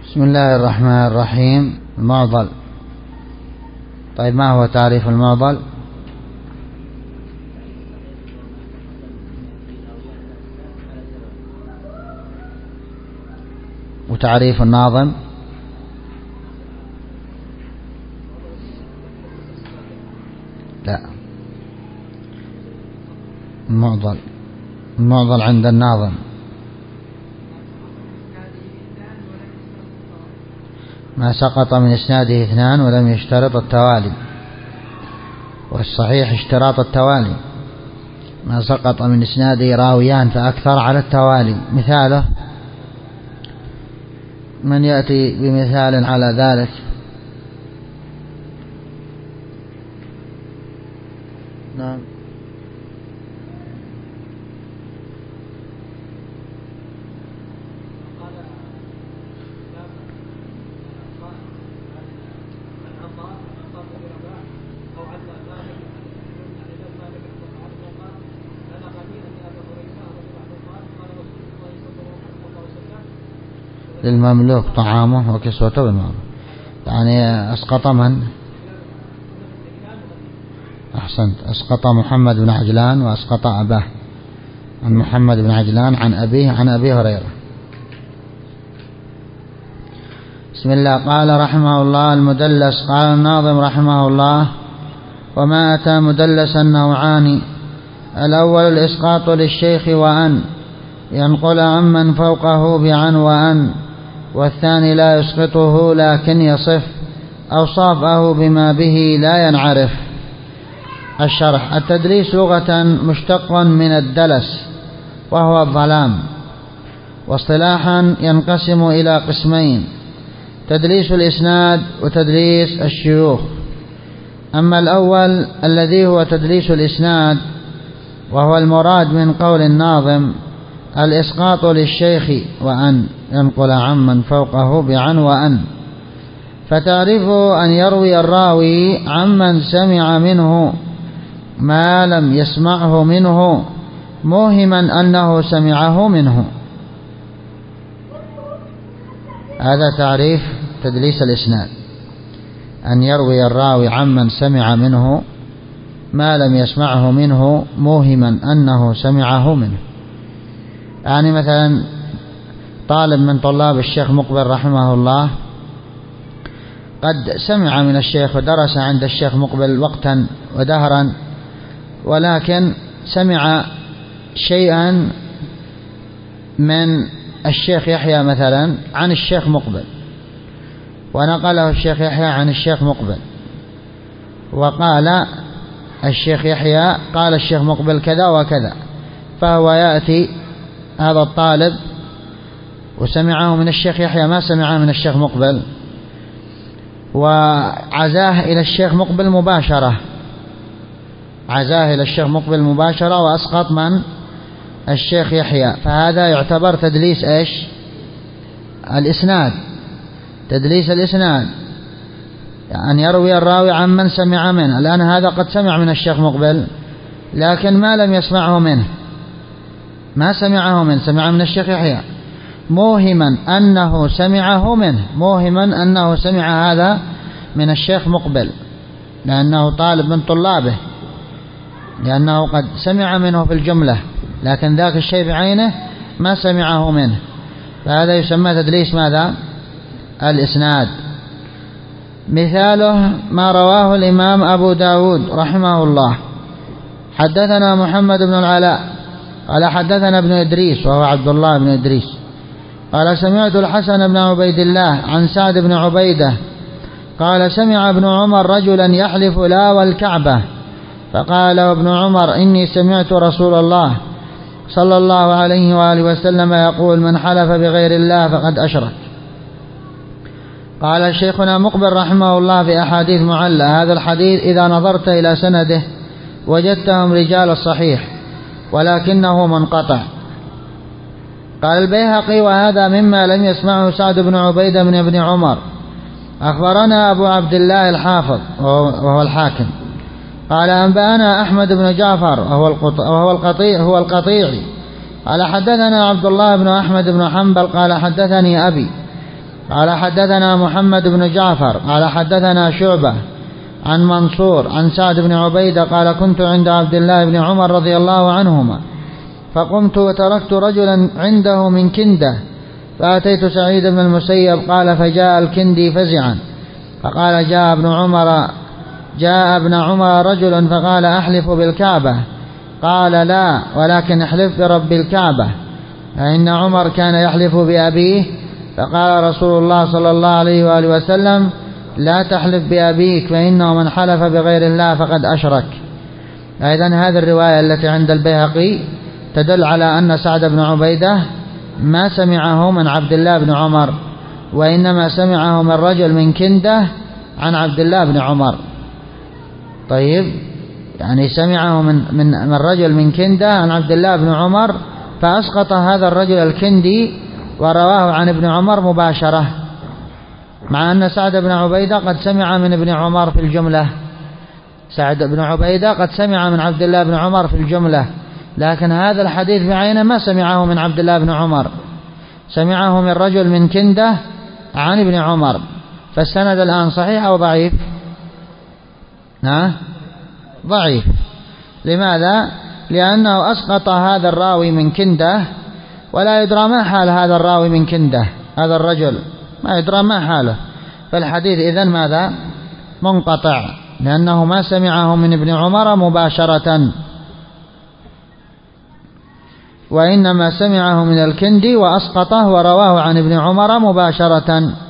بسم الله الرحمن الرحيم. المعضل. طيب، ما هو تعريف المعضل؟ وتعريف الناظم؟ لا، المعضل عند الناظم ما سقط من إسناده اثنان ولم يشترط التوالي، والصحيح اشتراط التوالي. ما سقط من إسناده راويان فأكثر على التوالي. مثاله، من يأتي بمثال على ذلك؟ نعم. للمملوك طعامه وكسوته بالمعروف، يعني أسقط من؟ أحسنت، أسقط محمد بن عجلان وأسقط أباه، عن محمد بن عجلان عن أبيه عن أبي هريرة. بسم الله. قال رحمه الله: المدلس. قال الناظم رحمه الله: وما أتى مدلسا نوعان، الأول الإسقاط للشيخ وأن ينقل عمن فوقه بعن وأن، والثاني لا يسقطه لكن يصف أوصافه بما به لا ينعرف. الشرح: التدليس لغة مشتق من الدلس وهو الظلام، واصطلاحا ينقسم إلى قسمين: تدليس الإسناد وتدليس الشيوخ. أما الأول الذي هو تدليس الإسناد وهو المراد من قول الناظم: الإسقاط للشيخ وأن ينقل عمن فوقه بعن وأن، فتعرفه أن يروي الراوي عمن سمع منه ما لم يسمعه منه موهما أنه سمعه منه. هذا تعريف تدليس الإسناد: أن يروي الراوي عمن سمع منه ما لم يسمعه منه موهما أنه سمعه منه. يعني مثلا طالب من طلاب الشيخ مقبل رحمه الله قد سمع من الشيخ ودرس عند الشيخ مقبل وقتا ودهرا، ولكن سمع شيئا من الشيخ يحيى مثلا عن الشيخ مقبل، ونقله الشيخ يحيى عن الشيخ مقبل، وقال الشيخ يحيى قال الشيخ مقبل كذا وكذا، فهو يأتي هذا الطالب وسمعه من الشيخ يحيى ما سمعه من الشيخ مقبل، وعزاه إلى الشيخ مقبل مباشرة، عزاه إلى الشيخ مقبل مباشرة وأسقط من؟ الشيخ يحيى. فهذا يعتبر تدليس إيش؟ الإسناد، تدليس الإسناد، أن يروي الراوي عن من سمع منه. الآن هذا قد سمع من الشيخ مقبل لكن ما لم يسمعه منه، ما سمعه منه، سمع من الشيخ يحيى موهما أنه سمعه منه، موهما أنه سمع هذا من الشيخ مقبل لأنه طالب من طلابه، لأنه قد سمع منه في الجملة لكن ذاك الشيء بعينه ما سمعه منه، فهذا يسمى تدليس ماذا؟ الإسناد. مثاله ما رواه الإمام أبو داود رحمه الله: حدثنا محمد بن العلاء قال حدثنا ابن إدريس وهو عبد الله بن إدريس قال سمعت الحسن بن عبيد الله عن سعد بن عبيدة قال سمع ابن عمر رجلا يحلف لا والكعبة، فقال ابن عمر إني سمعت رسول الله صلى الله عليه وآله وسلم يقول من حلف بغير الله فقد أشرك. قال شيخنا مقبل رحمه الله في أحاديث معلة: هذا الحديث إذا نظرت إلى سنده وجدتهم رجال الصحيح ولكنه منقطع. قال البيهقي: وهذا مما لم يسمعه سعد بن عبيدة من ابن عمر. أخبرنا أبو عبد الله الحافظ وهو الحاكم قال أنبأنا أحمد بن جعفر وهو القطيعي قال حدثنا عبد الله بن أحمد بن حنبل قال حدثني أبي قال حدثنا محمد بن جعفر قال حدثنا شعبة عن منصور عن سعد بن عبيدة قال كنت عند عبد الله بن عمر رضي الله عنهما فقمت وتركت رجلا عنده من كندة فأتيت سعيد بن المسيب قال فجاء الكندي فزعا فقال جاء ابن عمر رجل فقال أحلف بالكعبة قال لا ولكن احلف برب الكعبة فإن عمر كان يحلف بأبيه فقال رسول الله صلى الله عليه وآله وسلم لا تحلف بأبيك فإنه من حلف بغير الله فقد أشرك. أيضا هذه الرواية التي عند البيهقي تدل على أن سعد بن عبيدة ما سمعه من عبد الله بن عمر وإنما سمعه من رجل من كندة عن عبد الله بن عمر. طيب يعني سمعه من رجل من كندة عن عبد الله بن عمر فأسقط هذا الرجل الكندي ورواه عن ابن عمر مباشرة، مع أن سعد بن عبيدة قد سمع من ابن عمر في الجملة. سعد بن عبيدة قد سمع من عبد الله بن عمر في الجملة، لكن هذا الحديث بعينه ما سمعه من عبد الله بن عمر، سمعه من رجل من كندة عن ابن عمر. فالسند الآن صحيح أو ضعيف؟ ضعيف. لماذا؟ لأنه أسقط هذا الراوي من كندة ولا يدرى ما حال هذا الراوي من كندة، هذا الرجل ما يدرى ما حاله، فالحديث إذن ماذا؟ منقطع، لأنه ما سمعه من ابن عمر مباشرة وإنما سمعه من الكندي وأسقطه ورواه عن ابن عمر مباشرة.